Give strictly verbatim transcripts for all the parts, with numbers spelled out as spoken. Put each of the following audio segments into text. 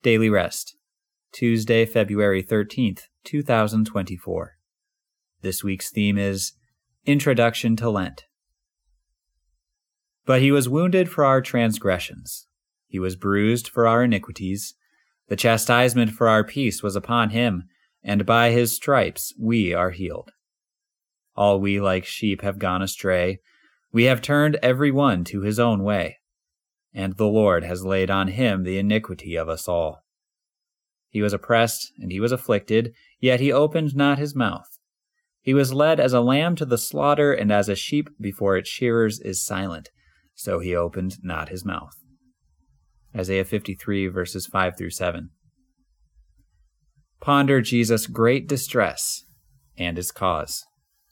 Daily Rest, Tuesday, February thirteenth, two thousand twenty-four. This week's theme is Introduction to Lent. But he was wounded for our transgressions. He was bruised for our iniquities. The chastisement for our peace was upon him, and by his stripes we are healed. All we like sheep have gone astray. We have turned every one to his own way, and the Lord has laid on him the iniquity of us all. He was oppressed and he was afflicted, yet he opened not his mouth. He was led as a lamb to the slaughter, and as a sheep before its shearers is silent, so he opened not his mouth. Isaiah fifty-three, verses five through seven. Ponder Jesus' great distress and his cause.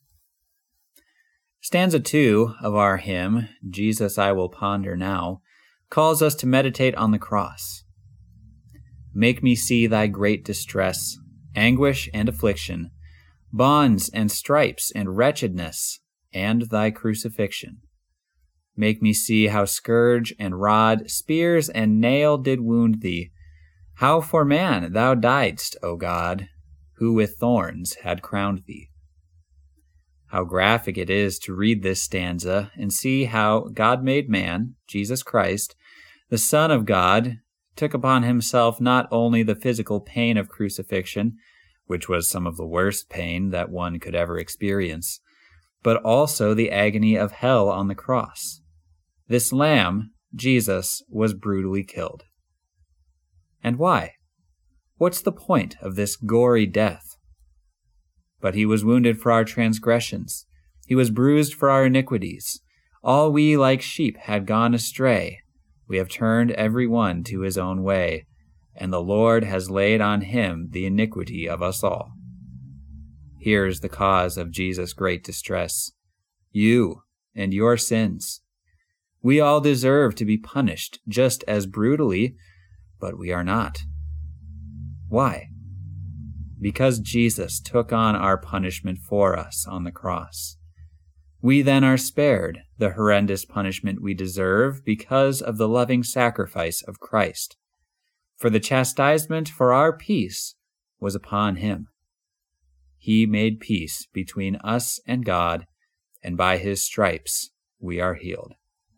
Stanza two of our hymn, Jesus I Will Ponder Now, calls us to meditate on the cross. Make me see thy great distress, anguish and affliction, bonds and stripes and wretchedness, and thy crucifixion. Make me see how scourge and rod, spears and nail did wound thee, how for man thou diedst, O God, who with thorns had crowned thee. How graphic it is to read this stanza and see how God made man, Jesus Christ, the Son of God, took upon himself not only the physical pain of crucifixion, which was some of the worst pain that one could ever experience, but also the agony of hell on the cross. This Lamb, Jesus, was brutally killed. And why? What's the point of this gory death? But he was wounded for our transgressions. He was bruised for our iniquities. All we like sheep had gone astray. We have turned every one to his own way, and the Lord has laid on him the iniquity of us all. Here is the cause of Jesus' great distress: you and your sins. We all deserve to be punished just as brutally, but we are not. Why? Because Jesus took on our punishment for us on the cross. We then are spared the horrendous punishment we deserve because of the loving sacrifice of Christ. For the chastisement for our peace was upon him. He made peace between us and God, and by his stripes we are healed.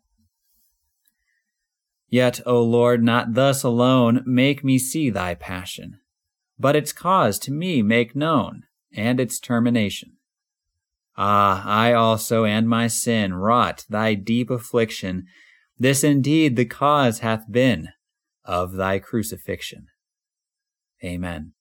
Yet, O Lord, not thus alone make me see thy passion, but its cause to me make known, and its termination. Ah, I also and my sin wrought thy deep affliction. This indeed the cause hath been of thy crucifixion. Amen.